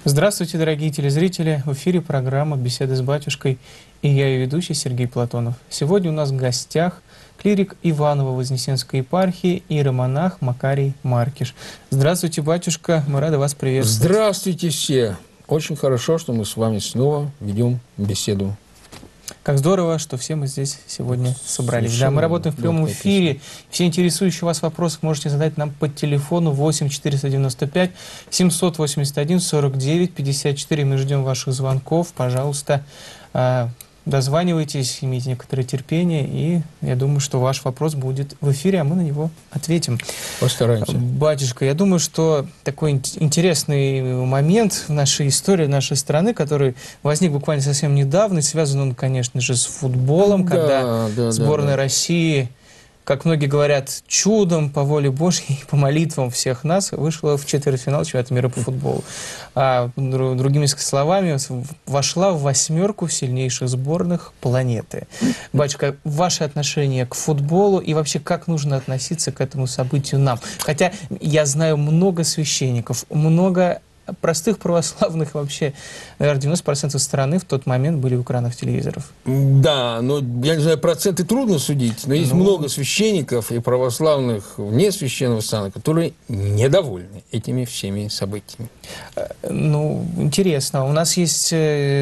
Здравствуйте, дорогие телезрители! В эфире программа «Беседы с батюшкой» и я ее ведущий Сергей Платонов. Сегодня у нас в гостях клирик Иваново-Вознесенской епархии иеромонах Макарий Маркиш. Здравствуйте, батюшка! Мы рады вас приветствовать. Здравствуйте все! Очень хорошо, что мы с вами снова ведем беседу. Как здорово, что все мы здесь сегодня собрались. Совершенно Да, мы работаем в прямом эфире. Все интересующие вас вопросы можете задать нам по телефону 8 495 781 49 54. Мы ждем ваших звонков. Пожалуйста, дозванивайтесь, имейте некоторое терпение, и я думаю, что ваш вопрос будет в эфире, а мы на него ответим. Постараемся. Батюшка, я думаю, что такой интересный момент в нашей истории, нашей страны, который возник буквально совсем недавно, и связан он, конечно же, с футболом, когда сборная России, как многие говорят, чудом, по воле Божьей, по молитвам всех нас, вышла в четвертьфинал чемпионата мира по футболу. Другими словами, вошла в 8 сильнейших сборных планеты. Батюшка, ваше отношение к футболу и вообще как нужно относиться к этому событию нам? Хотя я знаю много священников, много простых православных вообще, наверное, 90% страны в тот момент были у экранов телевизоров. Да, но, я не знаю, проценты трудно судить, но есть много священников и православных вне священного сана, которые недовольны этими всеми событиями. Ну, интересно. У нас есть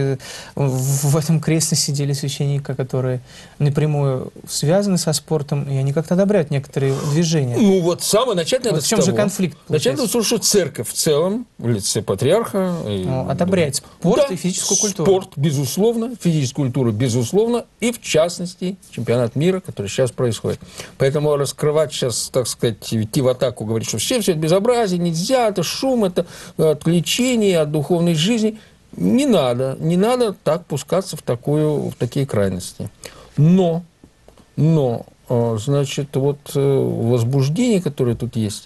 в этом кресле сидели священники, которые напрямую связаны со спортом, и они как-то одобряют некоторые движения. Ну, вот самое начать надо в чем же конфликт? Начать надо с того, что церковь в целом, в лице патриарха... одобряет спорт и физическую культуру. Спорт, безусловно, физическую культуру, безусловно, и в частности чемпионат мира, который сейчас происходит. Поэтому раскрывать сейчас, так сказать, идти в атаку, говорить, что все это безобразие, нельзя, это шум, это отвлечение от духовной жизни. Не надо так пускаться в такие крайности. Но, значит, вот возбуждение, которое тут есть,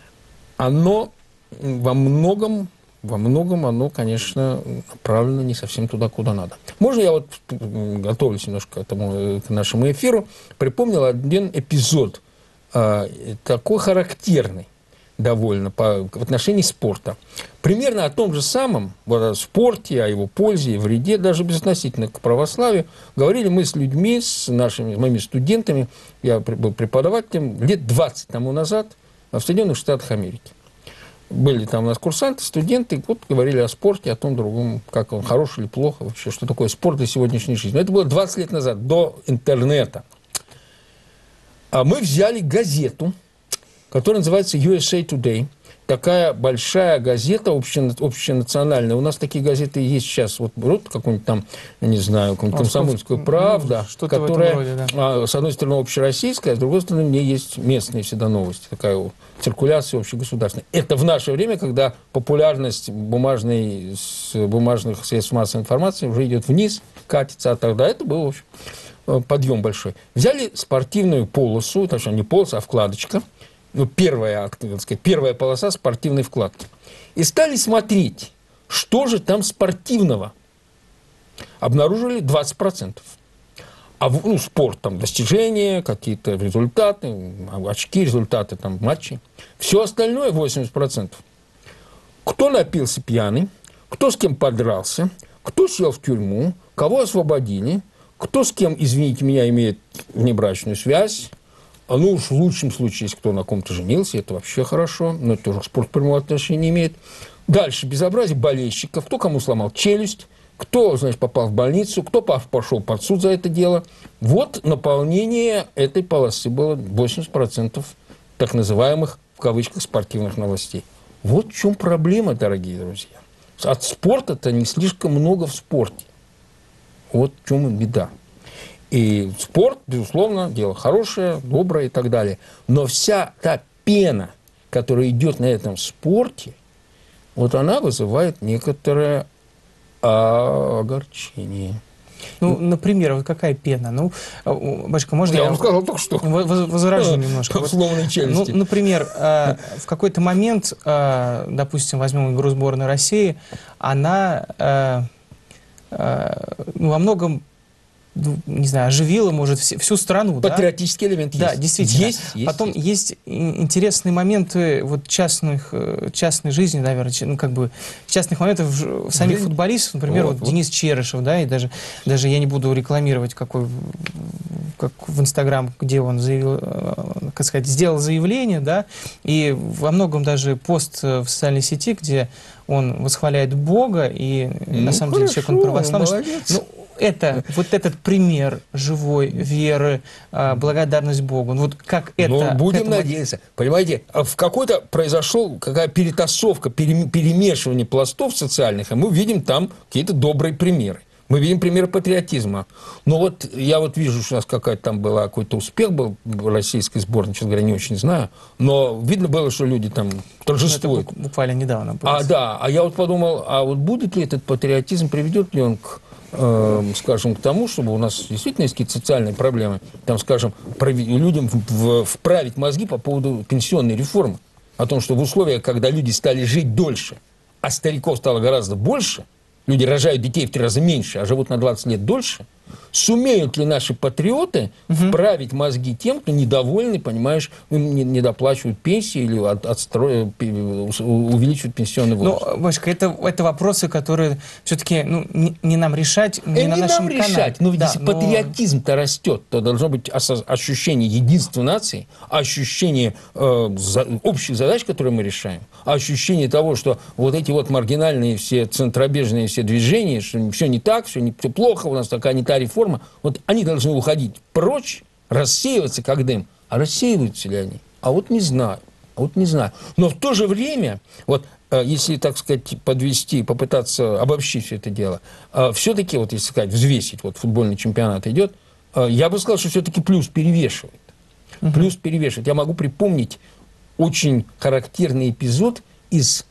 оно во многом оно, конечно, направлено не совсем туда, куда надо. Можно я вот, готовлюсь немножко к нашему эфиру, припомнил один эпизод, такой характерный довольно в отношении спорта. Примерно о том же самом, вот о спорте, о его пользе и вреде, даже безотносительно к православию, говорили мы с людьми, с моими студентами, я был преподавателем, лет 20 тому назад в Соединенных Штатах Америки. Были там у нас курсанты, студенты, вот говорили о спорте, о том другом, как он, хороший или плохо, вообще, что такое спорт для сегодняшней жизни. Но это было 20 лет назад, до интернета. А мы взяли газету, которая называется USA Today. Такая большая газета, общенациональная. У нас такие газеты есть сейчас. Вот какой-нибудь там, я не знаю, «Комсомольская правда», которая, роде, да. С одной стороны, общероссийская, а с другой стороны, мне есть местные всегда новости. Такая циркуляция общегосударственная. Это в наше время, когда популярность бумажных средств массовой информации уже идет вниз, катится, а тогда это был, в общем, подъем большой. Взяли спортивную полосу, точнее, не полоса, а вкладочка, первая полоса спортивной вкладки. И стали смотреть, что же там спортивного. Обнаружили 20%. Спорт, там, достижения, какие-то результаты, очки, результаты там, матчей. Все остальное 80%. Кто напился пьяный, кто с кем подрался, кто сел в тюрьму, кого освободили, кто с кем, извините меня, имеет внебрачную связь. В лучшем случае, если кто на ком-то женился, это вообще хорошо, но это тоже спорт прямого отношения имеет. Дальше безобразие болельщиков, кто кому сломал челюсть, кто, значит, попал в больницу, кто пошел под суд за это дело. Вот наполнение этой полосы было 80% так называемых, в кавычках, спортивных новостей. Вот в чем проблема, дорогие друзья. От спорта-то не слишком много в спорте. Вот в чем и беда. И спорт, безусловно, дело хорошее, доброе и так далее. Но вся та пена, которая идет на этом спорте, вот она вызывает некоторое огорчение. Например, вот какая пена? Батюшка, можно я вам сказал только что. Возражу немножко. Условной челюсти. Например, в какой-то момент, допустим, возьмем игру сборной России, она во многом не знаю, оживило, может, всю страну. Патриотический элемент есть. Да, действительно. Есть. Потом есть интересные моменты вот частной жизни, наверное, ну, как бы частных моментов самих футболистов. Например, вот Денис Черышев, да, и даже я не буду рекламировать, как в Инстаграм, где он заявил, как сказать, сделал заявление, да, и во многом даже пост в социальной сети, где он восхваляет Бога, и на самом деле человек, он православный. Вот этот пример живой веры, благодарность Богу. Вот как это... будем надеяться. Понимаете, в какой-то произошел какая перетасовка, перемешивание пластов социальных, и мы видим там какие-то добрые примеры. Мы видим примеры патриотизма. Но вот я вот вижу, что у нас какой-то успех был в российской сборной, честно говоря, не очень знаю. Но видно было, что люди там торжествуют. Это буквально недавно было. А я вот подумал, а вот будет ли этот патриотизм, приведет ли он скажем, к тому, чтобы у нас действительно есть какие-то социальные проблемы, там, скажем, людям вправить мозги по поводу пенсионной реформы, о том, что в условиях, когда люди стали жить дольше, а стариков стало гораздо больше, люди рожают детей в 3 раза меньше, а живут на 20 лет дольше, сумеют ли наши патриоты вправить мозги тем, кто недовольны, понимаешь, им не доплачивают пенсии или увеличивают пенсионный возраст? Ну, Башка, это вопросы, которые все-таки не нам решать, не на нашем канале. Решать, но ведь если патриотизм-то растет, то должно быть ощущение единства нации, ощущение общих задач, которые мы решаем, ощущение того, что вот эти вот маргинальные все центробежные все движения, что все не так, все плохо, у нас такая не та реформа, вот они должны уходить прочь, рассеиваться как дым. А рассеиваются ли они? А вот не знаю. Но в то же время, вот если, так сказать, попытаться обобщить все это дело, все-таки, вот если сказать, взвесить, вот футбольный чемпионат идет, я бы сказал, что все-таки плюс перевешивает. Плюс перевешивает. Я могу припомнить очень характерный эпизод из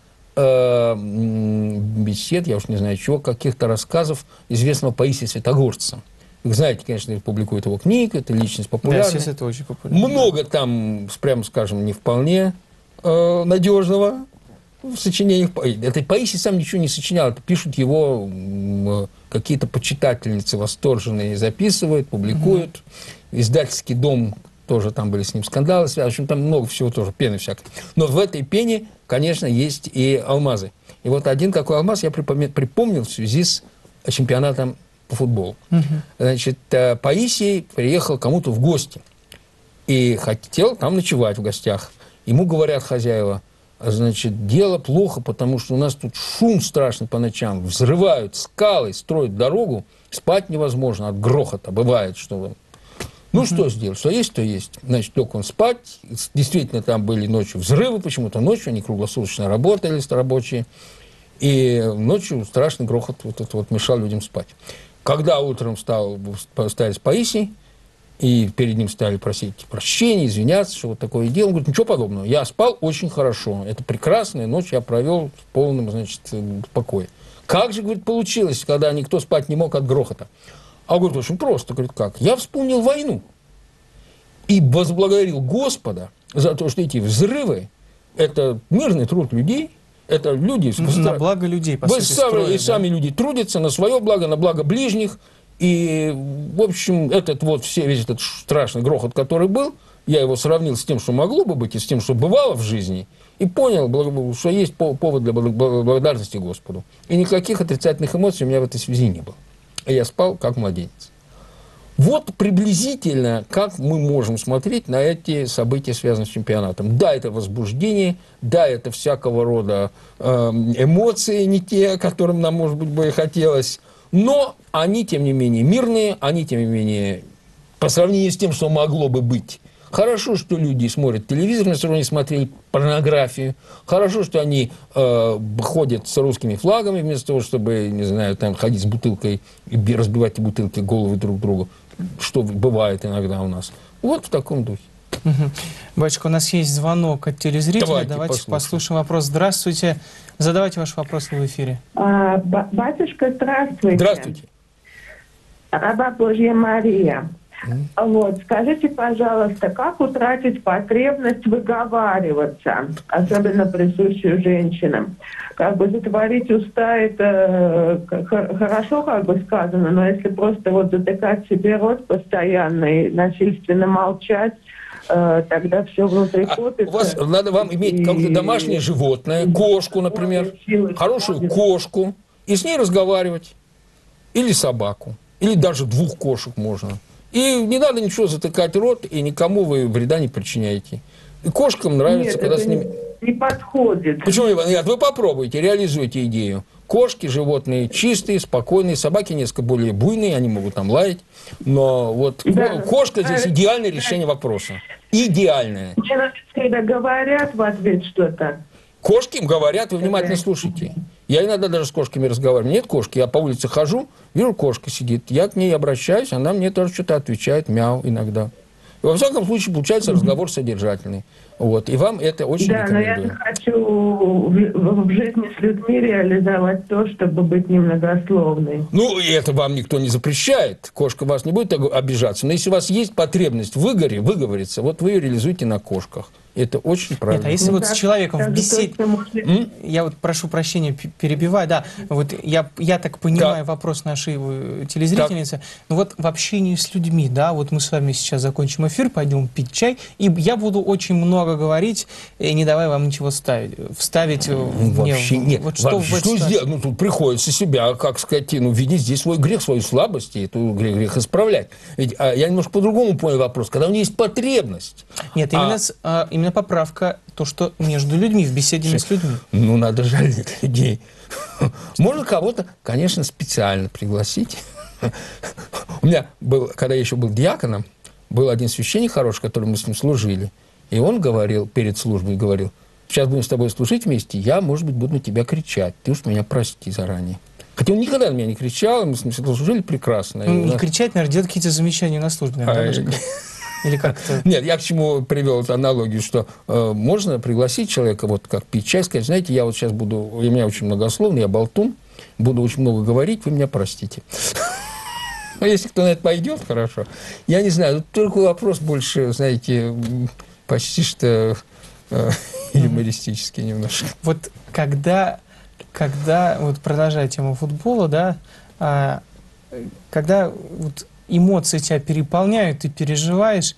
бесед, я уж не знаю чего, каких-то рассказов известного Паисия Святогорца. Вы знаете, конечно, публикует его книг, это личность популярная. Да, сейчас это очень популярно. Много там, прямо скажем, не вполне надежного в сочинениях. Это Паисий сам ничего не сочинял, это пишут его какие-то почитательницы восторженные, записывают, публикуют. Издательский дом, тоже там были с ним скандалы связаны. В общем, там много всего тоже, пены всякой. Но в этой пене, конечно, есть и алмазы. И вот один такой алмаз я припомнил в связи с чемпионатом по футболу. Значит, Паисий приехал кому-то в гости и хотел там ночевать в гостях. Ему говорят хозяева, значит, дело плохо, потому что у нас тут шум страшный по ночам, взрывают скалы, строят дорогу, спать невозможно от грохота. Бывает, что... Ну, что сделать? Что есть, то есть. Значит, лег он спать. Действительно, там были ночью взрывы, почему-то ночью, они круглосуточно работали, рабочие. И ночью страшный грохот вот мешал людям спать. Когда утром стояли с Паисий, и перед ним стали просить прощения, извиняться, что вот такое дело. Он говорит, ничего подобного. Я спал очень хорошо. Это прекрасная ночь я провел в полном, значит, покое. Как же, говорит, получилось, когда никто спать не мог от грохота? А он говорит, очень просто. Говорит, как? Я вспомнил войну и возблагодарил Господа за то, что эти взрывы – это мирный труд людей, это люди… На благо людей, по сути, строят, и сами люди трудятся на свое благо, на благо ближних. И, в общем, весь этот страшный грохот, который был, я его сравнил с тем, что могло бы быть, и с тем, что бывало в жизни, и понял, что есть повод для благодарности Господу. И никаких отрицательных эмоций у меня в этой связи не было. И я спал, как младенец. Вот приблизительно, как мы можем смотреть на эти события, связанные с чемпионатом. Да, это возбуждение, да, это всякого рода эмоции, не те, которым нам, может быть, бы и хотелось, но они, тем не менее, мирные, они, тем не менее, по сравнению с тем, что могло бы быть. Хорошо, что люди смотрят телевизор, вместо того, они смотрели порнографию. Хорошо, что они ходят с русскими флагами, вместо того, чтобы, не знаю, там, ходить с бутылкой и разбивать бутылки головы друг другу, что бывает иногда у нас. Вот в таком духе. Батюшка, у нас есть звонок от телезрителя. Давайте послушаем вопрос. Здравствуйте. Задавайте ваш вопрос в эфире. Батюшка, здравствуйте. Здравствуйте. Раба Божья Мария. Вот, скажите, пожалуйста, как утратить потребность выговариваться, особенно присущую женщинам? Как бы затворить уста, это хорошо, как бы сказано, но если просто вот затыкать себе рот постоянно и насильственно молчать, тогда все внутри копится. У вас надо вам иметь какое-то домашнее животное, кошку, например, хорошую кошку, и с ней разговаривать. Или собаку, или даже 2 кошек можно. И не надо ничего затыкать рот, и никому вы вреда не причиняете. И кошкам нравится, нет, когда это с ними... не подходит. Почему не подходит? Нет, вы попробуйте, реализуйте идею. Кошки, животные чистые, спокойные, собаки несколько более буйные, они могут там лаять. Но вот да, кошка здесь идеальное решение вопроса. Идеальное. Когда говорят в ответ что-то. Кошки им говорят, вы внимательно слушайте. Я иногда даже с кошками разговариваю. Нет кошки, я по улице хожу, вижу, кошка сидит. Я к ней обращаюсь, она мне тоже что-то отвечает, мяу иногда. И во всяком случае, получается разговор содержательный. Вот. И вам это очень рекомендую. Да, но я хочу в жизни с людьми реализовать то, чтобы быть немногословной. Ну, и это вам никто не запрещает. Кошка вас не будет обижаться. Но если у вас есть потребность выговориться, вот вы ее реализуйте на кошках. Это очень правильно. Нет, а если вот с человеком в беседе... Я вот прошу прощения, перебиваю. Да, вот я так понимаю вопрос нашей телезрительницы. Ну вот в общении с людьми, да, вот мы с вами сейчас закончим эфир, пойдем пить чай, и я буду очень много говорить, и не давай вам ничего вставить вообще мне. Нет. Вот что сделать? Ну, тут приходится себя, как сказать, видеть здесь свой грех, свою слабость, и эту грех исправлять. Ведь я немножко по-другому понял вопрос. Когда у меня есть потребность... Нет, именно поправка, то, что между людьми, в беседе с людьми. Ну, надо жалеть людей. Можно кого-то, конечно, специально пригласить. У меня был, когда я еще был диаконом, был один священник хороший, который мы с ним служили. И он говорил, перед службой говорил: сейчас будем с тобой служить вместе, я, может быть, буду на тебя кричать. Ты уж меня прости заранее. Хотя он никогда на меня не кричал, мы с ним служили прекрасно. Не кричать, наверное, делать какие-то замечания на службе. Или как-то... Нет, я к чему привел эту аналогию, что можно пригласить человека, вот как пить чай, сказать: знаете, я вот сейчас буду, у меня очень многословный, я болтун, буду очень много говорить, вы меня простите. Но если кто на это пойдет, хорошо. Я не знаю, только вопрос больше, знаете, почти что юмористический немножко. Вот когда вот продолжая тему футбола, да, когда вот эмоции тебя переполняют, ты переживаешь,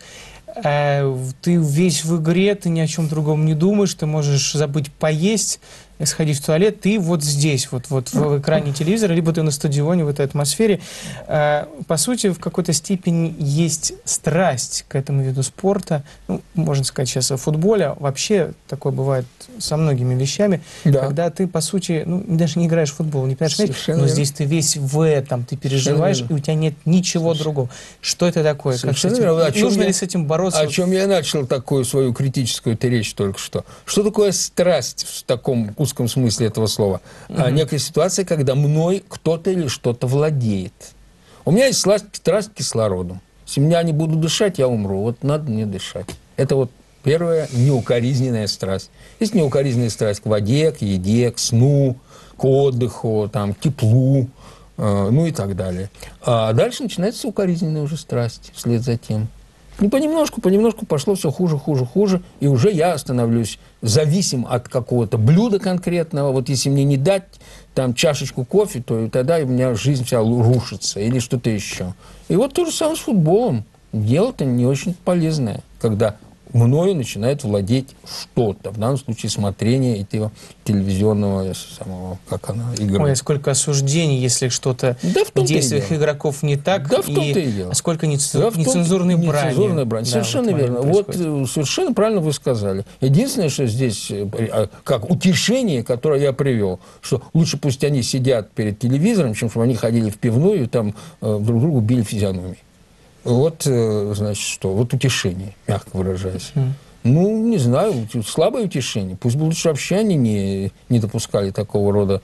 ты весь в игре, ты ни о чем другом не думаешь, ты можешь забыть поесть, сходить в туалет, ты вот здесь, вот в экране телевизора, либо ты на стадионе, в этой атмосфере. По сути, в какой-то степени есть страсть к этому виду спорта. Ну, можно сказать сейчас о футболе. Вообще такое бывает со многими вещами. Да. Когда ты, по сути, даже не играешь в футбол, не понимаешь, но здесь ты весь в этом, ты переживаешь, и у тебя нет ничего другого. Что это такое? Нужно ли с этим бороться? О чем я начал такую свою критическую речь только что. Что такое страсть в таком узком смысле этого слова? Некая ситуация, когда мной кто-то или что-то владеет. У меня есть страсть к кислороду. Если меня не буду дышать, я умру. Вот надо мне дышать. Это вот первая неукоризненная страсть. Есть неукоризненная страсть к воде, к еде, к сну, к отдыху, там, к теплу, ну и так далее. А дальше начинается укоризненная уже страсть вслед за тем. И понемножку пошло все хуже, и уже я становлюсь зависим от какого-то блюда конкретного. Вот если мне не дать там чашечку кофе, то тогда у меня жизнь вся рушится или что-то еще. И вот то же самое с футболом. Дело-то не очень полезное, когда мною начинает владеть что-то. В данном случае смотрение этого телевизионного самого, как она играет. Ой, сколько осуждений, если что-то в действиях игроков не так. Да, в том-то и дело. Сколько нецензурной брани. Нецензурной брани. Совершенно верно. Вот совершенно правильно вы сказали. Единственное, что здесь, как утешение, которое я привел, что лучше пусть они сидят перед телевизором, чем чтобы они ходили в пивную и там друг другу били физиономии. Вот, значит, что? Вот утешение, мягко выражаясь. Ну, не знаю, слабое утешение. Пусть бы лучше вообще они не допускали такого рода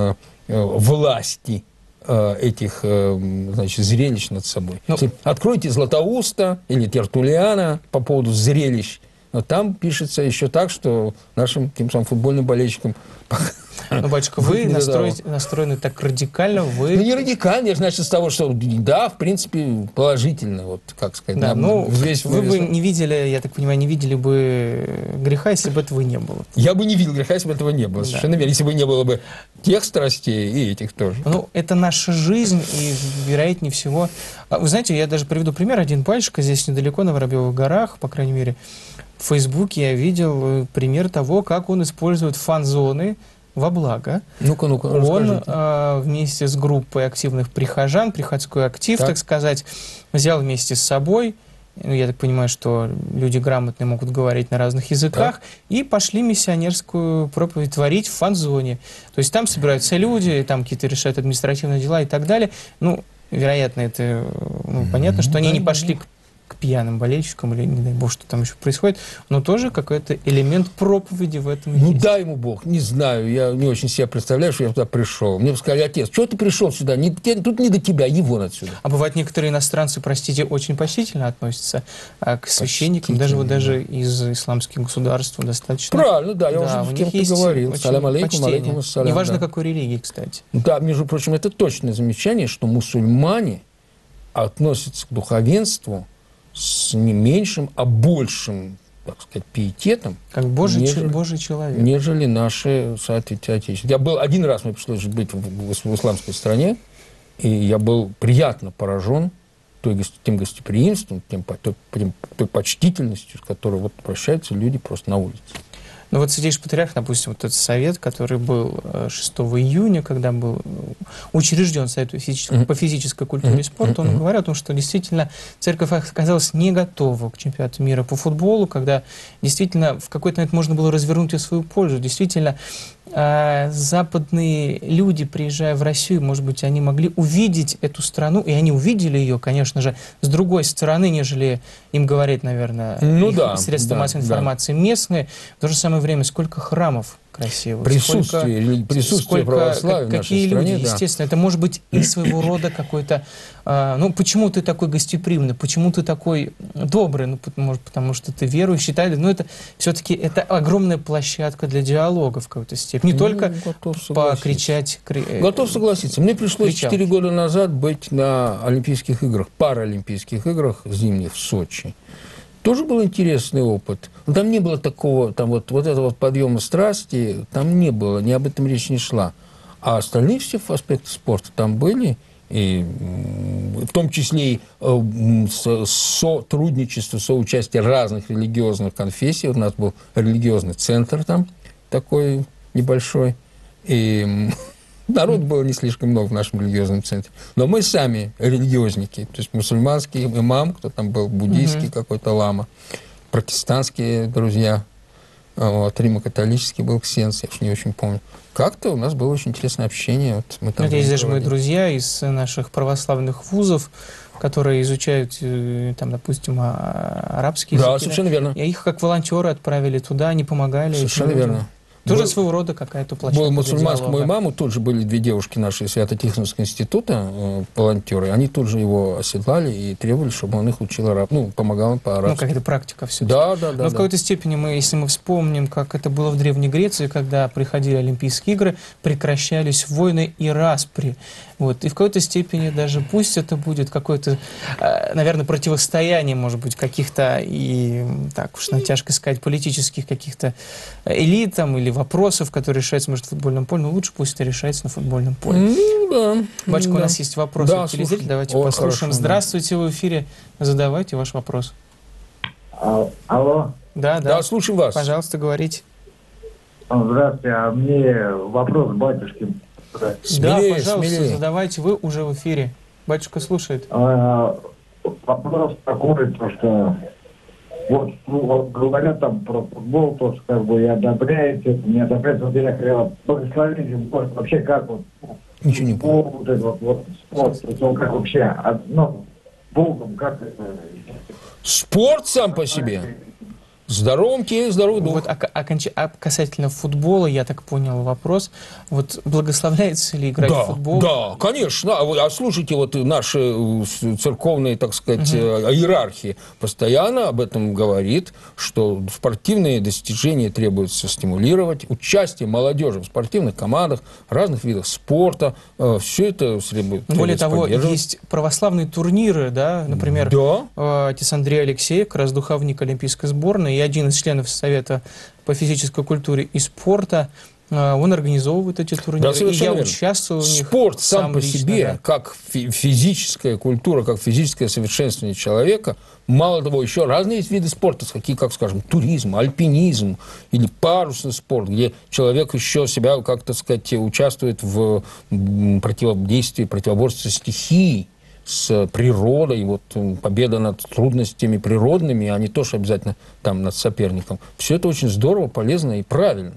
власти этих, значит, зрелищ над собой. Откройте Златоуста или Тертуллиана по поводу зрелищ. Но там пишется еще так, что нашим футбольным болельщикам Ну, батюшка, вы настроены так радикально, вы... Ну, не радикально, значит, с того, что да, в принципе, положительно, вот, как сказать. Да, ну, вы бы не видели, я так понимаю, не видели бы греха, если бы этого не было. Я бы не видел греха, если бы этого не было, совершенно верно, если бы не было бы тех страстей и этих тоже. Ну, это наша жизнь, и, вероятнее всего... Вы знаете, я даже приведу пример. Один батюшка здесь недалеко, на Воробьевых горах, по крайней мере, в Фейсбуке я видел пример того, как он использует фан-зоны во благо. Ну-ка, он вместе с группой активных прихожан, приходской актив, так сказать, взял вместе с собой, ну, я так понимаю, что люди грамотные могут говорить на разных языках, и пошли миссионерскую проповедь творить в фан-зоне. То есть там собираются люди, там какие-то решают административные дела и так далее. Ну, вероятно, это понятно, что они не пошли к пьяным болельщикам, или, не дай бог, что там еще происходит, но тоже какой-то элемент проповеди в этом есть. Ну, дай ему Бог, не знаю, я не очень себе представляю, что я туда пришел. Мне сказали: отец, что ты пришел сюда? Тут не до тебя, и вон отсюда. А бывают некоторые иностранцы, простите, очень почтительно относятся к священникам, даже из исламских государств достаточно. Правильно, да, я уже с кем-то говорил. Салям алейкум, алейкум ассалям. Неважно, какой религии, кстати. Да, между прочим, это точное замечание, что мусульмане относятся к духовенству с не меньшим, а большим, так сказать, пиететом, как Божий человек, нежели наши соотечественники. Я был один раз, мне пришлось быть в исламской стране, и я был приятно поражен тем гостеприимством, той почтительностью, с которой вот прощаются люди просто на улице. Ну вот Святейший Патриарх, допустим, вот этот совет, который был 6 июня, когда был учрежден Совет по физической культуре и спорту, он говорил о том, что действительно церковь оказалась не готова к чемпионату мира по футболу, когда действительно в какой-то момент можно было развернуть в свою пользу. Действительно, западные люди, приезжая в Россию, может быть, они могли увидеть эту страну, и они увидели ее, конечно же, с другой стороны, нежели им говорят, наверное, средства массовой информации местные. В то же самое время, сколько храмов красивых, присутствие православия в нашей стране, люди, естественно. Это может быть и своего рода какой-то... ну, почему ты такой гостеприимный, почему ты такой добрый? Ну, может, потому что ты верующий, но это все-таки это огромная площадка для диалога в какой-то степени. Не только покричать... Готов согласиться. Мне пришлось 4 года назад быть на Олимпийских играх, Паралимпийских играх зимних в Сочи. Тоже был интересный опыт. Но там не было такого, там вот этого подъема страсти, там не было, ни об этом речь не шла. А остальные все аспекты спорта там были, и в том числе и сотрудничество, соучастие разных религиозных конфессий. У нас был религиозный центр там такой небольшой, и народ было не слишком много в нашем религиозном центре. Но мы сами религиозники, то есть мусульманский имам, кто там был, буддийский какой-то лама, протестантские друзья, римо-католический был ксенс, я уж не очень помню. Как-то у нас было очень интересное общение. Вот мы там есть даже мои друзья из наших православных вузов, которые изучают, там, допустим, арабские языки. Да, совершенно верно. И их как волонтеры отправили туда, они помогали. Совершенно верно. Тоже своего рода какая-то площадка. Был мусульманскому имаму, тут же были 2 девушки нашей Свято-Тихоновского института, волонтеры, они тут же его оседлали и требовали, чтобы он их учил помогал им по-арабски. Ну, какая-то практика все-таки. Да. Но в какой-то степени, если мы вспомним, как это было в Древней Греции, когда приходили Олимпийские игры, прекращались войны и распри. Вот. И в какой-то степени даже пусть это будет какое-то, наверное, противостояние, может быть, каких-то, и так уж натяжко сказать, политических каких-то элит там, или вопросов, которые решаются, может, в футбольном поле, но лучше пусть это решается на футбольном поле. Батюшка, у нас есть вопросы от телезрителей, давайте послушаем. Хорошо, здравствуйте, в эфире, задавайте ваш вопрос. Алло. Да, слушаем вас. Пожалуйста, говорите. Здравствуйте, а мне вопрос батюшке. Смелее, пожалуйста, задавайте, вы уже в эфире. Батюшка слушает. Вопрос такой, то что вот говорят там про футбол, то что как бы и одобряете, не одобряете, вот я хотел благословить, вообще как вот ничего не понял. Вот этот вот спорт, то есть он как вообще, Богом как это... Спорт сам по себе? Здоровым теле, здоровый дух. Вот, а касательно футбола, я так понял вопрос. Вот благословляется ли играть в футбол? Да, конечно. А слушайте, вот наши церковные, так сказать, иерархии постоянно об этом говорит, что спортивные достижения требуется стимулировать, участие молодежи в спортивных командах, разных видах спорта, все это требуется. Более того, есть православные турниры, да, например, отец Андрей Алексеев, как раз духовник олимпийской сборной, и один из членов Совета по физической культуре и спорта, он организовывает эти турниры, да, и я участвую в них. Спорт сам по себе, как физическая культура, как физическое совершенствование человека, мало того, еще разные виды спорта, такие, как, скажем, туризм, альпинизм или парусный спорт, где человек еще себя, как, так сказать, участвует в противодействии, противоборстве стихии, с природой, вот победа над трудностями природными, а не то, что обязательно там над соперником. Все это очень здорово, полезно и правильно.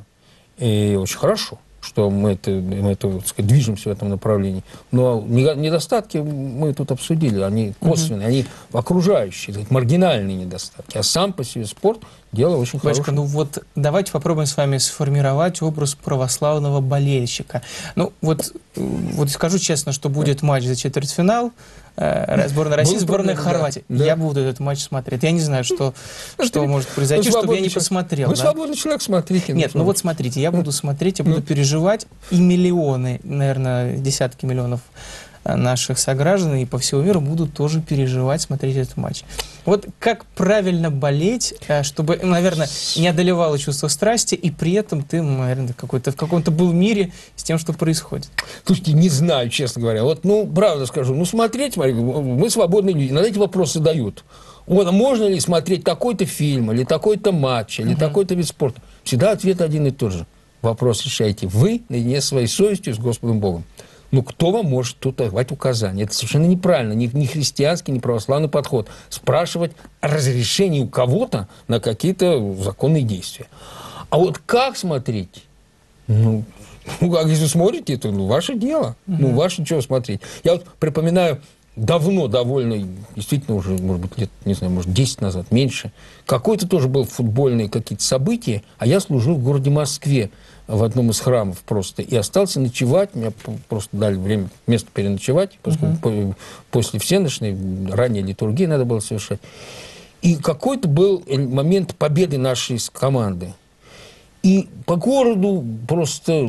И очень хорошо, что мы так сказать, движемся в этом направлении. Но недостатки мы тут обсудили, они косвенные, они окружающие, маргинальные недостатки. А сам по себе спорт – дело очень хорошее. Ну вот давайте попробуем с вами сформировать образ православного болельщика. Ну вот скажу честно, что будет матч за четвертьфинал, сборная России, сборная Хорватии. Да. Я буду этот матч смотреть. Я не знаю, что может произойти, чтобы я не посмотрел. Вы свободный человек, смотрите. Нет, ну вот смотрите, я буду смотреть, я буду переживать, и миллионы, наверное, десятки миллионов наших сограждан и по всему миру будут тоже переживать, смотреть этот матч. Вот как правильно болеть, чтобы, наверное, не одолевало чувство страсти, и при этом ты, наверное, в каком-то был мире с тем, что происходит? Слушайте, не знаю, честно говоря. Вот, правда скажу, смотреть, мы свободные люди, иногда эти вопросы дают. Вот, можно ли смотреть такой-то фильм, или такой-то матч, или такой-то вид спорта? Всегда ответ один и тот же. Вопрос решаете вы наедине с своей совестью, с Господом Богом. Кто вам может тут давать указания? Это совершенно неправильно, ни христианский, ни православный подход. Спрашивать разрешение у кого-то на какие-то законные действия. А вот как смотреть? Как если смотрите, то ваше дело. Ваше чего смотреть. Я вот припоминаю давно, довольно, действительно уже, может быть, лет, не знаю, может, 10 назад, меньше, какое-то тоже было футбольные какие-то события, а я служил в городе Москве в одном из храмов просто, и остался ночевать, мне просто дали место переночевать, поскольку после всеночной, ранней литургии надо было совершать. И какой-то был момент победы нашей команды. И по городу просто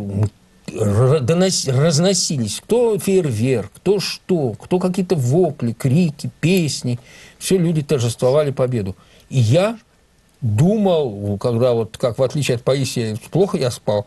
разносились, кто фейерверк, кто какие-то вопли, крики, песни. Все люди торжествовали победу. И я думал, когда как в отличие от Паисия, плохо я спал,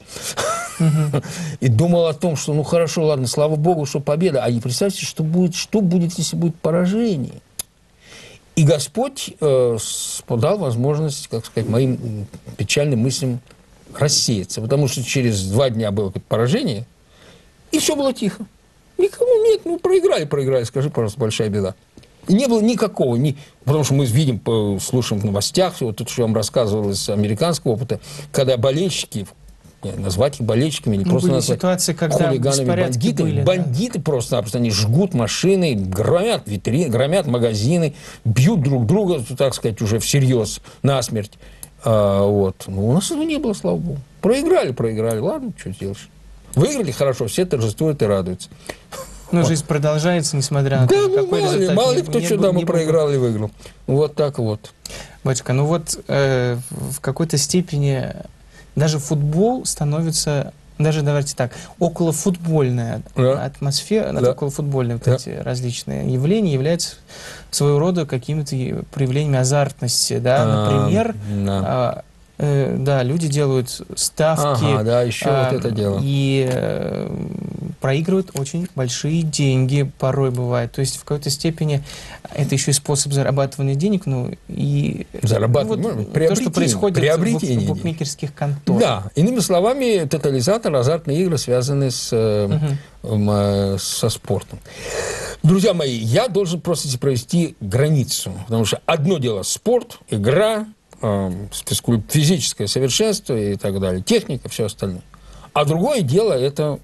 и думал о том, что хорошо, ладно, слава Богу, что победа. А не представьте, что будет, если будет поражение. И Господь дал возможность, как сказать, моим печальным мыслям рассеяться, потому что через 2 дня было поражение, и все было тихо. Никому нет, проиграли, скажи, пожалуйста, большая беда. И не было никакого, потому что мы видим, слушаем в новостях, вот тут, что я вам рассказывал из американского опыта, когда болельщики, назвать их болельщиками или просто назвать ситуации, когда хулиганами, бандиты просто-напросто, они жгут машины, громят витрины, громят магазины, бьют друг друга, так сказать, уже всерьез, насмерть. У нас этого не было, слава богу. Проиграли, ладно, что сделаешь. Выиграли хорошо, все торжествуют и радуются. Жизнь продолжается, несмотря на то, какой результат. Мало ли кто что мы проиграл и выиграл. Вот так вот. Батюшка, в какой-то степени даже футбол становится, даже давайте так, околофутбольная атмосфера, околофутбольные эти различные явления являются своего рода какими-то проявлениями азартности, например, люди делают ставки, еще вот это дело. И проигрывают очень большие деньги, порой бывает. То есть в какой-то степени это еще и способ зарабатывания денег, то, что происходит в букмекерских конторах. Да, иными словами, тотализатор, азартные игры, связанные со спортом. Друзья мои, я должен просто провести границу, потому что одно дело спорт, игра, физическое совершенство и так далее, техника, все остальное. А другое дело – это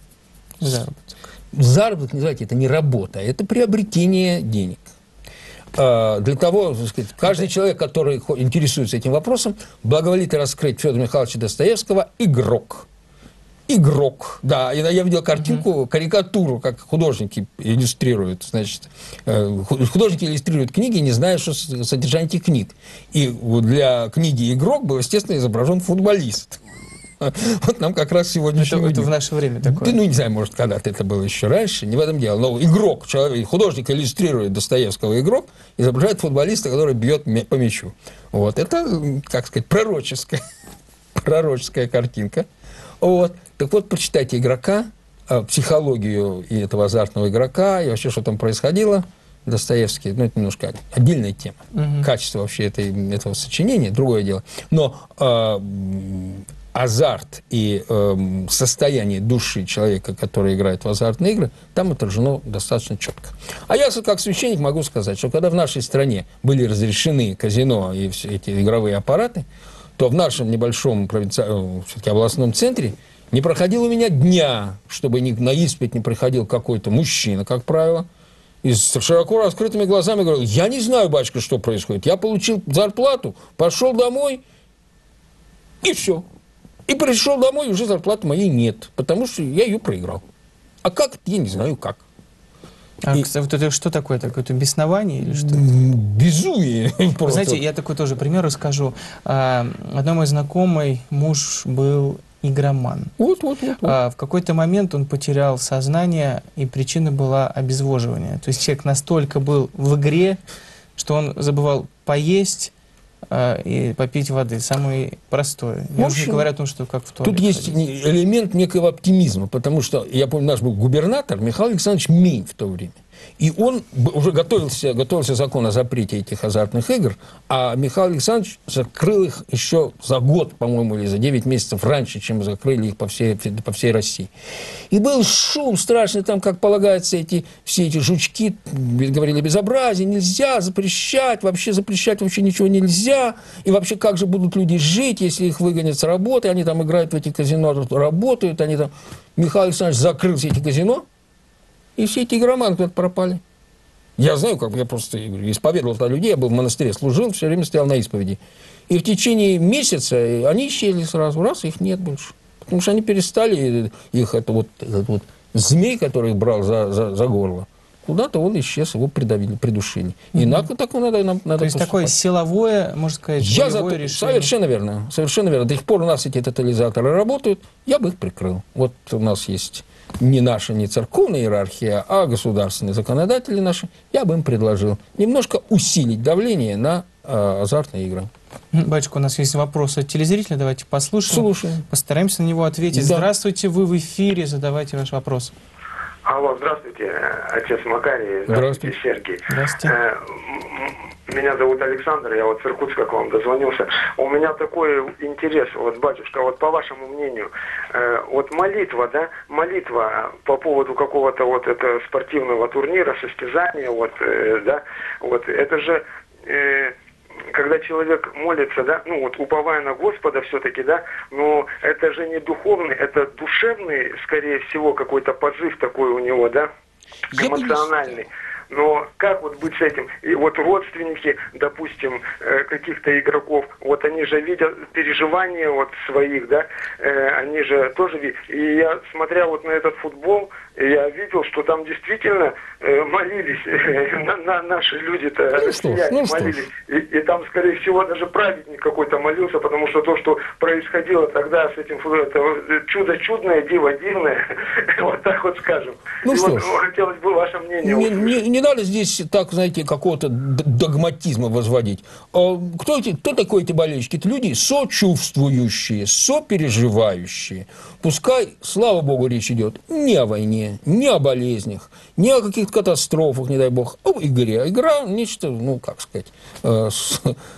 заработок. Заработок, называйте, это не работа, это приобретение денег. для того, так сказать, каждый человек, который интересуется этим вопросом, благоволит раскрыть Федора Михайловича Достоевского «Игрок». Игрок, да. Я видел картинку, карикатуру, как художники иллюстрируют. Значит, художники иллюстрируют книги, не зная, что содержание этих книг. И для книги «Игрок» был, естественно, изображен футболист. Вот нам как раз сегодня... Это в наше время такое. Ну, не знаю, может, когда-то это было еще раньше, не в этом дело. Но игрок, человек, художник иллюстрирует Достоевского «Игрок», изображает футболиста, который бьет по мячу. Вот. Это, как сказать, пророческая картинка. Вот. Так вот, прочитайте «Игрока», психологию и этого азартного игрока, и вообще, что там происходило. Достоевский, ну, это немножко отдельная тема. Качество вообще этого сочинения, другое дело. Но азарт и состояние души человека, который играет в азартные игры, там отражено достаточно четко. А я, как священник, могу сказать, что когда в нашей стране были разрешены казино и все эти игровые аппараты, то в нашем небольшом все-таки областном центре не проходило у меня дня, чтобы на исповедь не приходил какой-то мужчина, как правило, и с широко раскрытыми глазами говорил: я не знаю, батюшка, что происходит. Я получил зарплату, пошел домой, и все. И пришел домой, и уже зарплаты моей нет, потому что я ее проиграл. А как? Я не знаю, как. А вот это что такое? Какое-то беснование или что? Безумие. Вы знаете, я такой тоже пример расскажу. Одной моей знакомой муж был игроман. Вот. В какой-то момент он потерял сознание, и причина была обезвоживание. То есть человек настолько был в игре, что он забывал поесть и попить воды. Самое простое. Я уже не говорю о том, что как в туалет. Тут есть элемент некого оптимизма, потому что, я помню, наш был губернатор Михаил Александрович Мень в то время. И он уже готовился закон о запрете этих азартных игр, а Михаил Александрович закрыл их еще за год, по-моему, или за 9 месяцев раньше, чем закрыли их по всей России. И был шум страшный, там, как полагается, все эти жучки говорили: безобразие, нельзя запрещать вообще ничего нельзя. И вообще, как же будут люди жить, если их выгонят с работы, они там играют в эти казино, работают, они там... Михаил Александрович закрыл все эти казино, и все эти игроманы куда-то пропали. Я знаю, я просто исповедовал туда людей, я был в монастыре, служил, все время стоял на исповеди. И в течение месяца они исчезли сразу, раз, их нет больше. Потому что они перестали, этот змей, который их брал за горло, куда-то он исчез, его придушили. И надо То есть поступать. Такое силовое, можно сказать, решение. Совершенно верно. Совершенно верно. До сих пор у нас эти тотализаторы работают, я бы их прикрыл. Вот у нас есть не наша, не церковная иерархия, а государственные законодатели наши. Я бы им предложил немножко усилить давление на азартные игры. Батюшка, у нас есть вопрос от телезрителя, давайте послушаем. Слушаем. Постараемся на него ответить. Да. Здравствуйте, вы в эфире, задавайте ваш вопрос. Алло, здравствуйте, отец Макарий, здравствуйте, Сергей. Здравствуйте. Меня зовут Александр, я вот с Иркутска к вам дозвонился. У меня такой интерес, вот, батюшка, вот по вашему мнению, вот молитва по поводу какого-то вот этого спортивного турнира, состязания, это же... когда человек молится, уповая на Господа все-таки, но это же не духовный, это душевный, скорее всего, какой-то позыв такой у него, эмоциональный. Но как вот быть с этим? И вот родственники, допустим, каких-то игроков, вот они же видят переживания вот своих, они же тоже видят. И я, смотря вот на этот футбол, я видел, что там действительно молились, наши люди-то, россияне, молились. И там, скорее всего, даже праведник какой-то молился, потому что то, что происходило тогда с этим футболом, это чудо чудное, диво дивное, вот так вот скажем. И вот хотелось бы ваше мнение. Не надо здесь, так, знаете, какого-то догматизма возводить. Кто такие эти болельщики? Это люди сочувствующие, сопереживающие. Пускай, слава Богу, речь идет не о войне, не о болезнях, не о каких-то катастрофах, не дай Бог, а о игре. Игра – нечто,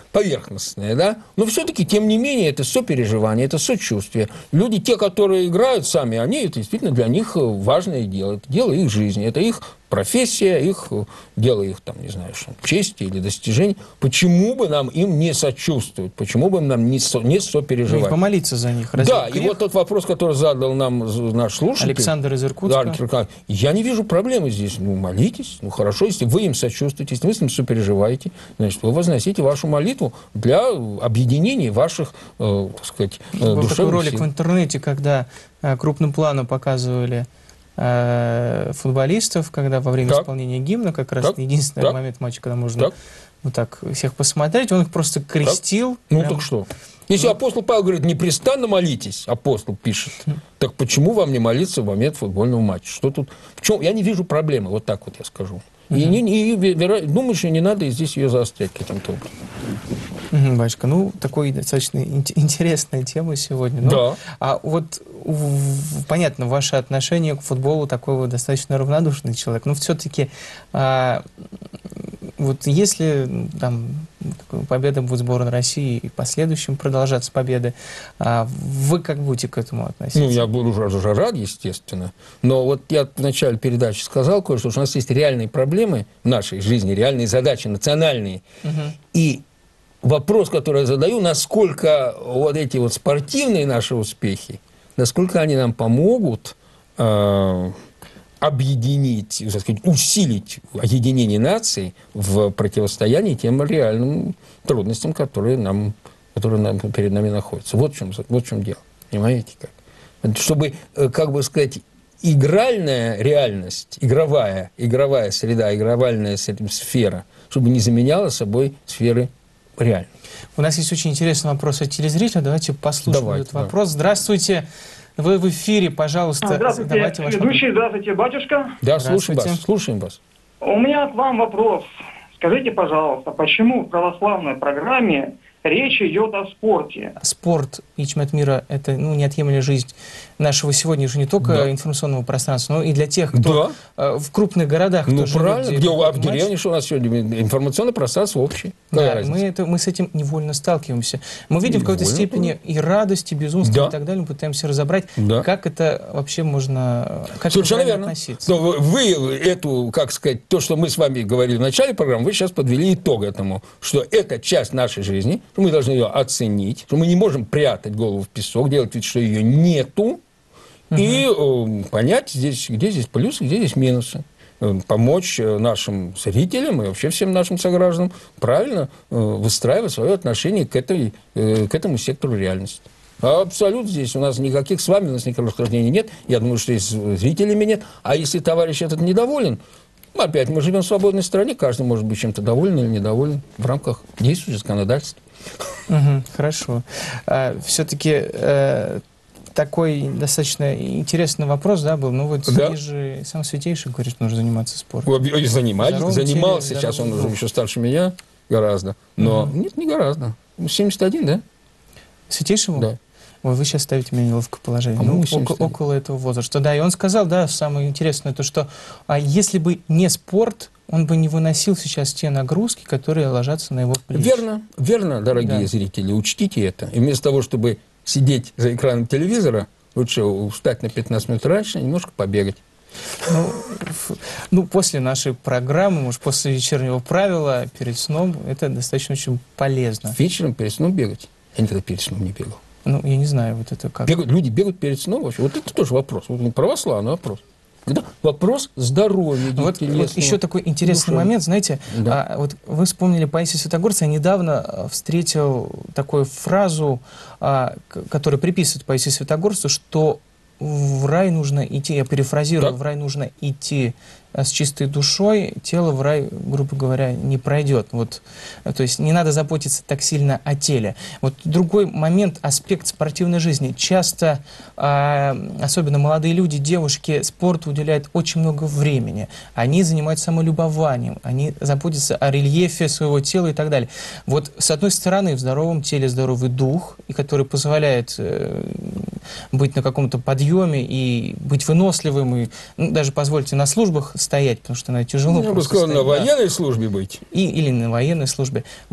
поверхностное, да, но все-таки, тем не менее, это сопереживание, это сочувствие. Люди, те, которые играют сами, они, это действительно для них важное дело, это дело их жизни, это их профессия, их дело их, там, не знаю, чести или достижений. Почему бы нам им не сочувствовать? Почему бы нам не сопереживать? И помолиться за них. Да, и вот тот вопрос, который задал нам наш слушатель. Александр из Иркутска. Да, я не вижу проблемы здесь. Ну, молитесь. Ну, хорошо, если вы им сочувствуете, если вы с ним сопереживаете, значит, вы возносите вашу молитву для объединения ваших, так сказать, душевных сил. Был такой ролик сил в интернете, когда крупным планом показывали футболистов, когда во время исполнения гимна, как раз единственный момент матча, когда можно вот так всех посмотреть, он их просто крестил. Ну так что? Если апостол Павел говорит, непрестанно молитесь, апостол пишет, так почему вам не молиться в момент футбольного матча? Что тут? В чем? Я не вижу проблемы, вот так вот я скажу. И думаю, что не надо здесь ее заострять каким-то образом. Батюшка, ну, такой достаточно интересная тема сегодня. Ну, да. А вот, понятно, ваше отношение к футболу такой вот достаточно равнодушный человек, но все-таки, вот если там победа будет сборной России и последующим продолжаться победы, вы как будете к этому относиться? Ну, я буду уже рад, естественно. Но вот я в начале передачи сказал кое-что, что у нас есть реальные проблемы в нашей жизни, реальные задачи национальные. И вопрос, который я задаю, насколько вот эти вот спортивные наши успехи, насколько они нам помогут объединить, так сказать, усилить объединение наций в противостоянии тем реальным трудностям, которые перед нами находятся. Вот в чем дело. Понимаете как? Чтобы, как бы сказать, игральная реальность, игровая среда, игровая сфера, чтобы не заменяла собой сферы реальной. У нас есть очень интересный вопрос от телезрителя. Давайте послушаем этот вопрос. Здравствуйте. Вы в эфире, пожалуйста. Здравствуйте, ведущий, здравствуйте, батюшка. Да, слушаем вас. У меня к вам вопрос. Скажите, пожалуйста, почему в православной программе речь идет о спорте? Спорт и чемпионат мира – это неотъемлемая жизнь нашего сегодня уже не только информационного пространства, но и для тех, кто в крупных городах. Ну, правильно. Где в деревне, что у нас сегодня информационное пространство общее. Да, мы с этим невольно сталкиваемся. Мы видим в какой-то степени и радость, и безумство, и так далее. Мы пытаемся разобрать, как это вообще можно, как совершенно верно относиться. Но вы эту, как сказать, то, что мы с вами говорили в начале программы, вы сейчас подвели итог этому, что это часть нашей жизни, что мы должны ее оценить, что мы не можем прятать голову в песок, делать вид, что ее нету, и понять, где здесь плюсы, где здесь минусы. Помочь нашим зрителям и вообще всем нашим согражданам правильно выстраивать свое отношение к этому сектору реальности. Абсолютно здесь у нас никаких с вами, у нас никаких расхождений нет. Я думаю, что и с зрителями нет. А если товарищ этот недоволен, опять мы живем в свободной стране, каждый может быть чем-то доволен или недоволен в рамках действующего законодательства. Хорошо. Все-таки такой достаточно интересный вопрос, был. Ну вот здесь же сам Святейший говорит, что нужно заниматься спортом. Занимался, сейчас он уже еще старше меня гораздо. Но нет, не гораздо. 71, да? Святейшему? Да. Ой, вы сейчас ставите меня в неловкое положение. Около этого возраста. Да, и он сказал, самое интересное, то, что если бы не спорт, он бы не выносил сейчас те нагрузки, которые ложатся на его плечи. Верно, дорогие зрители, учтите это. И вместо того, чтобы сидеть за экраном телевизора, лучше встать на 15 минут раньше, немножко побегать. Ну, после нашей программы, может, после вечернего правила, перед сном, это достаточно очень полезно. Вечером перед сном бегать? Я никогда перед сном не бегал. Ну, я не знаю, вот это как. Люди бегают перед сном вообще. Вот это тоже вопрос. Православный вопрос. Это вопрос здоровья. Вот еще такой интересный момент, знаете, вот вы вспомнили Паисия Святогорца, я недавно встретил такую фразу, которую приписывают Паисию Святогорцу, что в рай нужно идти, я перефразирую, в рай нужно идти с чистой душой, тело в рай, грубо говоря, не пройдет. Вот, то есть не надо заботиться так сильно о теле. Вот другой момент, аспект спортивной жизни. Часто, особенно молодые люди, девушки, спорту уделяют очень много времени. Они занимаются самолюбованием, они заботятся о рельефе своего тела и так далее. Вот с одной стороны, в здоровом теле здоровый дух, и который позволяет быть на каком-то подъеме и быть выносливым, и даже, позвольте, на службах стоять, потому что тяжело. Я бы сказал, на военной службе быть. Или на военной службе. Вот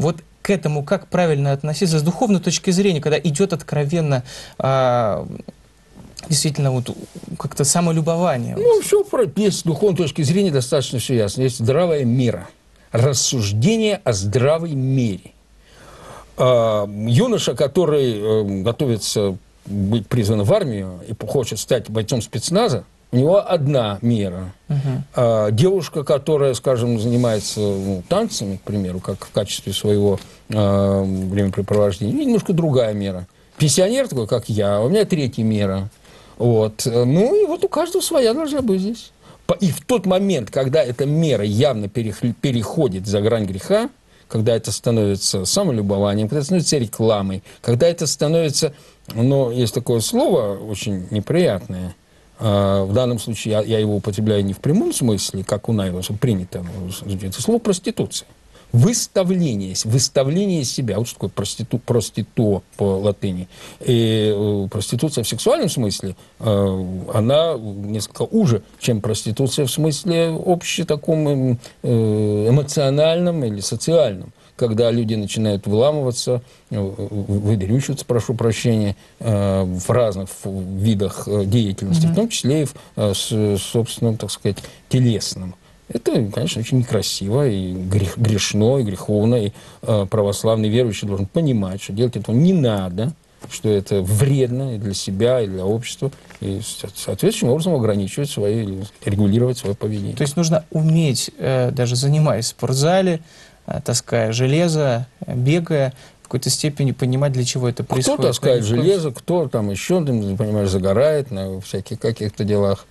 к этому как правильно относиться с духовной точки зрения, когда идет откровенно действительно вот как-то самолюбование? Ну, все, с духовной точки зрения достаточно все ясно. Есть здравая мера, рассуждение о здравой мере. Юноша, который готовится быть призван в армию и хочет стать бойцом спецназа, у него одна мера. Девушка, которая, скажем, занимается танцами, к примеру, как в качестве своего времяпрепровождения, немножко другая мера. Пенсионер такой, как я, у меня третья мера. Вот. Ну, и вот у каждого своя должна быть здесь. И в тот момент, когда эта мера явно переходит за грань греха, когда это становится самолюбованием, когда это становится рекламой, когда это становится, ну, есть такое слово очень неприятное, в данном случае я его употребляю не в прямом смысле, как у нас принято, это слово проституция. Выставление себя. Вот что такое простито по латыни. И проституция в сексуальном смысле, она несколько уже, чем проституция в смысле таком эмоциональном или социальном. Когда люди начинают выламываться, выдрючиваться, прошу прощения, в разных видах деятельности, в том числе и в собственном, так сказать, телесном. Это, конечно, очень некрасиво, и грешно, и греховно, и православный верующий должен понимать, что делать этого не надо, что это вредно и для себя, и для общества, и соответствующим образом ограничивать регулировать свое поведение. То есть нужно уметь, даже занимаясь в спортзале, таская железо, бегая, в какой-то степени понимать, для чего это происходит. Кто таскает железо, кто там еще, ты понимаешь, загорает на всяких каких-то делах.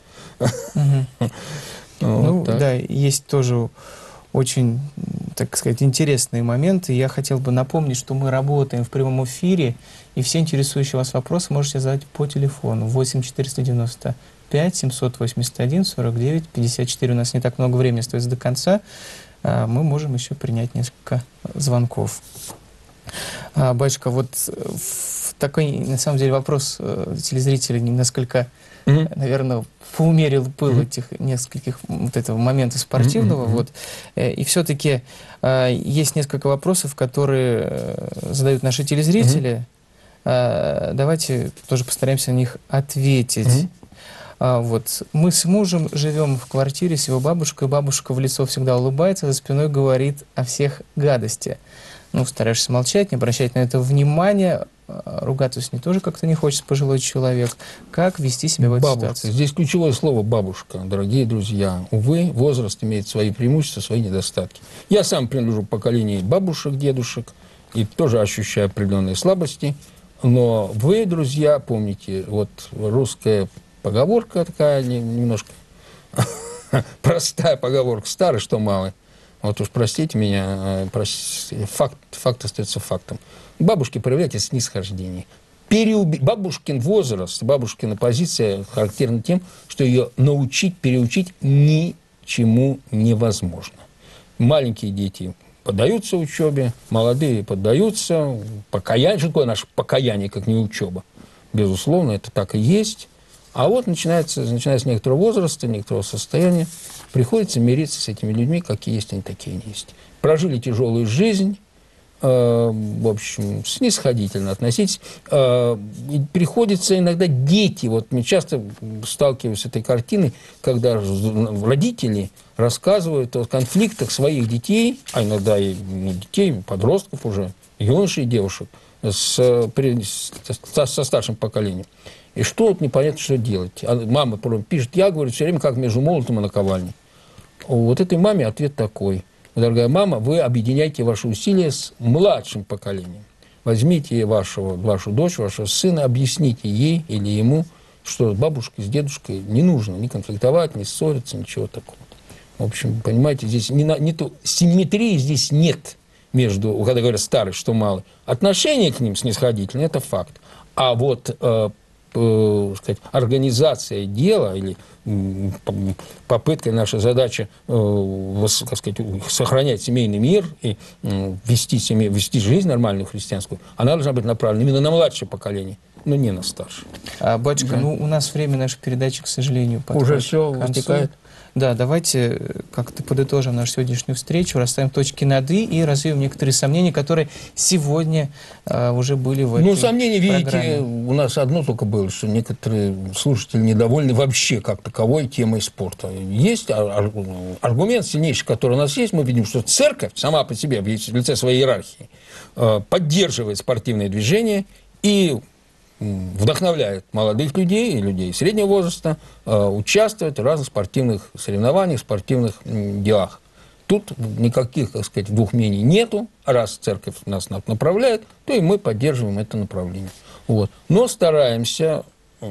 Ну, да, есть тоже очень, так сказать, интересные моменты. Я хотел бы напомнить, что мы работаем в прямом эфире, и все интересующие вас вопросы можете задать по телефону 8 495 781 49 54. У нас не так много времени остается до конца. Мы можем еще принять несколько звонков. Батюшка, вот такой, на самом деле, вопрос телезрителей несколько, наверное, поумерил пыл этих нескольких этого момента спортивного. Вот. И все-таки есть несколько вопросов, которые задают наши телезрители. Давайте тоже постараемся на них ответить. Вот. Мы с мужем живем в квартире с его бабушкой. Бабушка в лицо всегда улыбается, за спиной говорит о всех гадости. Ну, стараешься молчать, не обращать на это внимания. Ругаться с ней тоже как-то не хочется, пожилой человек. Как вести себя в этой ситуации? Здесь ключевое слово «бабушка», дорогие друзья. Увы, возраст имеет свои преимущества, свои недостатки. Я сам принадлежу к поколению бабушек, дедушек, и тоже ощущаю определенные слабости. Но вы, друзья, помните, вот русская поговорка такая немножко простая поговорка, старый, что малый. Вот уж простите меня, факт остается фактом. Бабушке проявляйте снисхождение. Бабушкин возраст, бабушкина позиция характерна тем, что ее научить, переучить ничему невозможно. Маленькие дети поддаются учебе, молодые поддаются. Покаяние, что такое наше покаяние, как не учеба? Безусловно, это так и есть. А вот начиная с некоторого возраста, некоторого состояния, приходится мириться с этими людьми, какие есть, они такие они есть. Прожили тяжелую жизнь, в общем, снисходительно относитесь. Приходится иногда дети, вот мы часто сталкиваемся с этой картиной, когда родители рассказывают о конфликтах своих детей, а иногда и детей, подростков уже, юношей и девушек, со старшим поколением. И что вот непонятно, что делать. Мама пишет, я говорю все время, как между молотом и наковальней. Вот этой маме ответ такой. Дорогая мама, вы объединяйте ваши усилия с младшим поколением. Возьмите вашу дочь, вашего сына, объясните ей или ему, что с бабушкой, с дедушкой не нужно ни конфликтовать, ни ссориться, ничего такого. В общем, понимаете, здесь симметрии здесь нет между, когда говорят старый, что малый. Отношение к ним снисходительное, это факт. А вот сказать, организация дела или попытка, наша задача сказать, сохранять семейный мир и вести жизнь нормальную христианскую, она должна быть направлена именно на младшее поколение, но не на старшее. Батюшка, у нас время нашей передачи, к сожалению, подходит уже все к концу. вытекает. Да, давайте как-то подытожим нашу сегодняшнюю встречу, расставим точки над и развеем некоторые сомнения, которые сегодня уже были в этой сомнения, видите, программе. у нас одно только было, что некоторые слушатели недовольны вообще как таковой темой спорта. Есть аргумент сильнейший, который у нас есть. Мы видим, что церковь сама по себе в лице своей иерархии поддерживает спортивное движение и вдохновляет молодых людей и людей среднего возраста участвовать в разных спортивных соревнованиях, спортивных делах. Тут никаких, так сказать, двух мнений нету. Раз церковь нас направляет, то и мы поддерживаем это направление. Вот. Но стараемся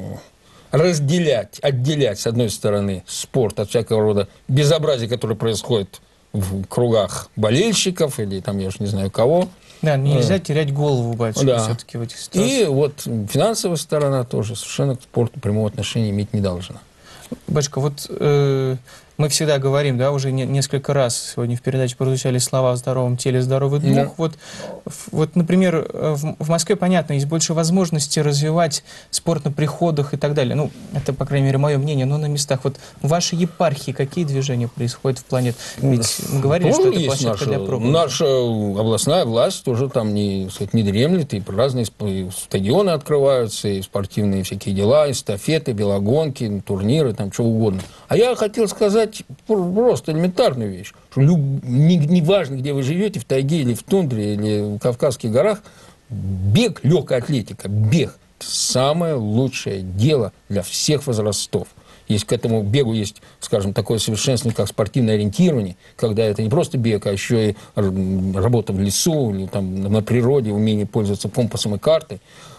отделять, с одной стороны, спорт от всякого рода безобразия, которое происходит в кругах болельщиков или там, я уж не знаю кого. Да, нельзя терять голову, батюшка, да. все-таки в этих ситуациях. И вот финансовая сторона тоже совершенно к спорту прямого отношения иметь не должна. Батюшка, вот мы всегда говорим, да, уже несколько раз сегодня в передаче прозвучали слова «в здоровом теле здоровый дух». Да. Вот, например, в Москве, понятно, есть больше возможностей развивать спорт на приходах и так далее. Ну, это, по крайней мере, мое мнение, но на местах. Вот в вашей епархии какие движения происходят в плане? Ведь мы говорили, что это площадка для проповеди. Наша областная власть тоже там не дремлет, и разные стадионы открываются, и спортивные всякие дела, эстафеты, велогонки, турниры, там, что угодно. А я хотел сказать просто элементарную вещь, что неважно, где вы живете, в тайге или в тундре, или в Кавказских горах, бег, легкая атлетика, бег – самое лучшее дело для всех возрастов. Есть к этому бегу есть, скажем, такое совершенствование, как спортивное ориентирование, когда это не просто бег, а еще и работа в лесу, или там, на природе, умение пользоваться компасом и картой.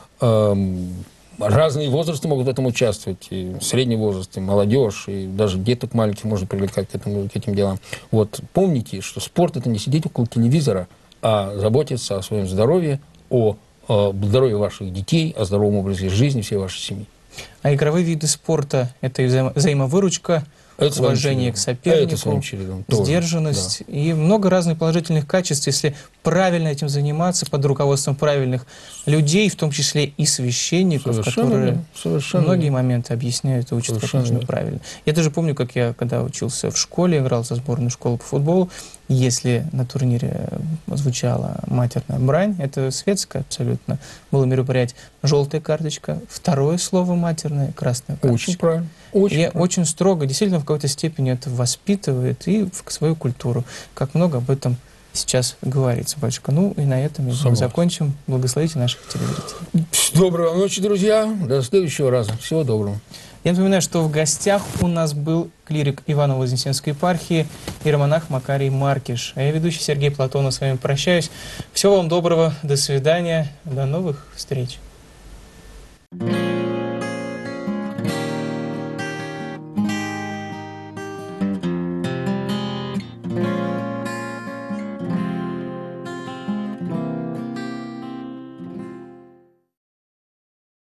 Разные возрасты могут в этом участвовать, и средний возраст, и молодежь, и даже деток маленьких можно привлекать к этим делам. Вот помните, что спорт – это не сидеть около телевизора, а заботиться о своем здоровье, о здоровье ваших детей, о здоровом образе жизни всей вашей семьи. А игровые виды спорта – это взаимовыручка, это уважение к сопернику, сдержанность, да. И много разных положительных качеств, если правильно этим заниматься под руководством правильных людей, в том числе и священников, которые многие моменты объясняют и учат, как нужно правильно. Я даже помню, как я, когда учился в школе, играл за сборную школы по футболу, если на турнире звучала матерная брань, это светское абсолютно было мероприятие, желтая карточка, второе слово матерное, красная карточка. Очень правильно. Очень строго, действительно, в какой-то степени это воспитывает и в свою культуру. Как много об этом сейчас говорится, батюшка. Ну, и на этом мы закончим. Благословите наших телезрителей. Доброй ночи, друзья. До следующего раза. Всего доброго. Я напоминаю, что в гостях у нас был клирик Иваново-Вознесенской епархии, иеромонах Макарий Маркиш. А я, ведущий Сергей Платонов, с вами прощаюсь. Всего вам доброго, до свидания, до новых встреч.